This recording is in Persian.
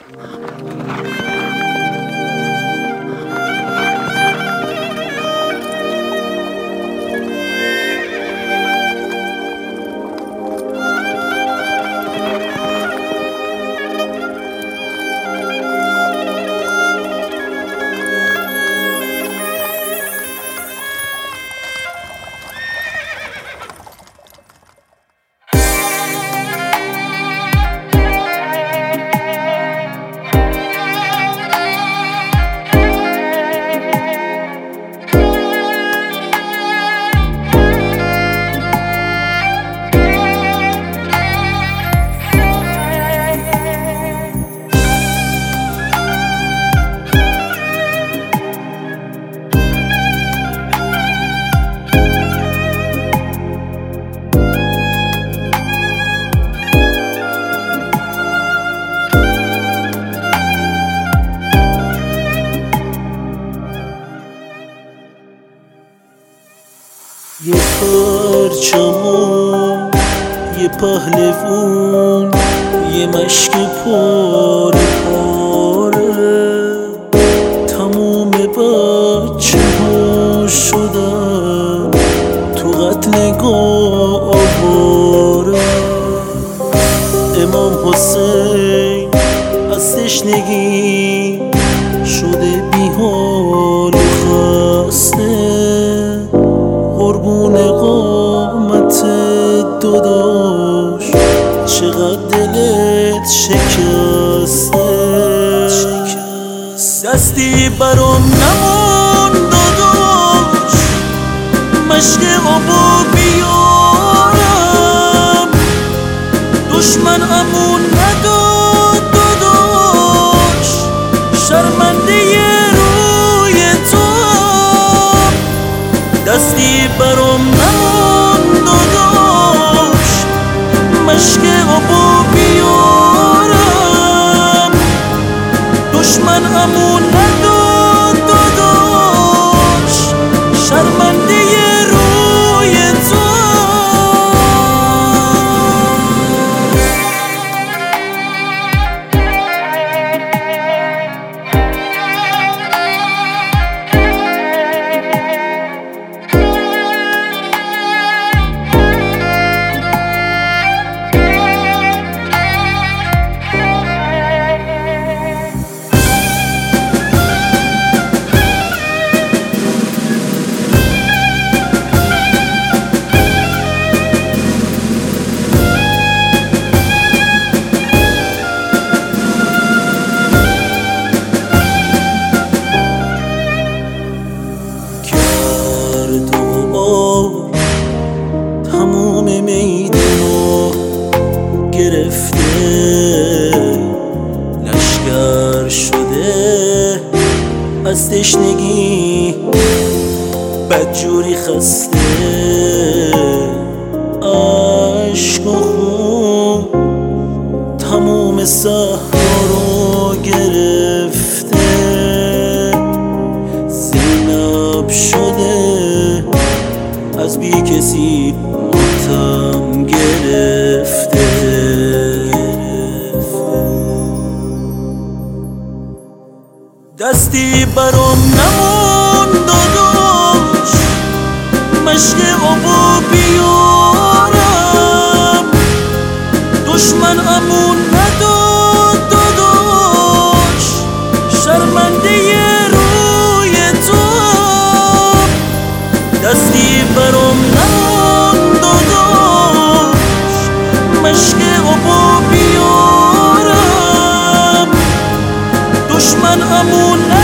یه پرچمون، یه پهلوون، یه مشک پاره پاره، تموم بچه ها شدن تو قتلگاه آواره. امام حسین از تشنگی شده بیحال و خسته، قربون قامت داداش چقدر دلت شکسته. دستی برام نمون داداش، مشک آبا بیارم، دشمن امون نداد داداش، شرمنده روی تو. دستی برام نمون داداش، مشک آبا بیارم، دشمن امون نداد داداش، شرمنده روی تو. تمام میدونو گرفته، لشگر شده از تشنگی، بدجوری خسته، عشق و خون تمام صحرا رو گرفته. زینب شده از بی کسی ماتم گرفته. دستی برام نمون داداش، مشک آبا بیارم، دشمن امون نداد داداش، شرمنده روی تو. دستی برام نمون داداش، مشک آبا بیارم، دشمن امون